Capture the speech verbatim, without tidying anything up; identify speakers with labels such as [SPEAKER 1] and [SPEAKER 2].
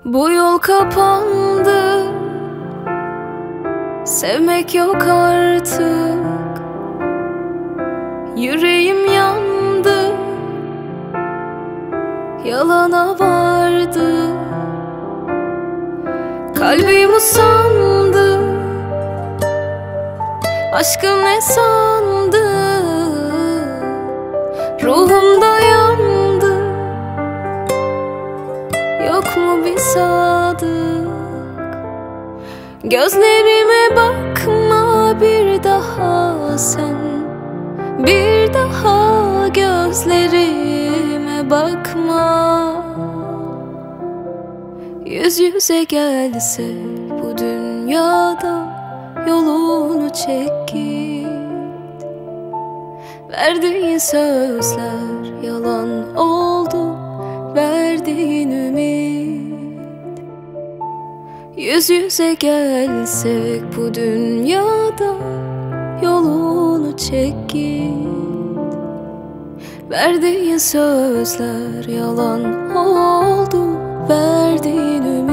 [SPEAKER 1] Bu yol kapandı, sevmek yok artık. Yüreğim yandı, yalana vardı. Kalbim usandı, aşkım ne sandı? Ruhumda yandı, yok mu bir sadık? Gözlerime bakma bir daha sen, bir daha gözlerime bakma. Yüz yüze gelse bu dünyada yolunu çek git. Verdiğin sözler yalan oldu, verdiğin ümit. Yüz yüze gelsek bu dünyada yolunu çek git. Verdiğin sözler yalan oldu, verdiğin ümit.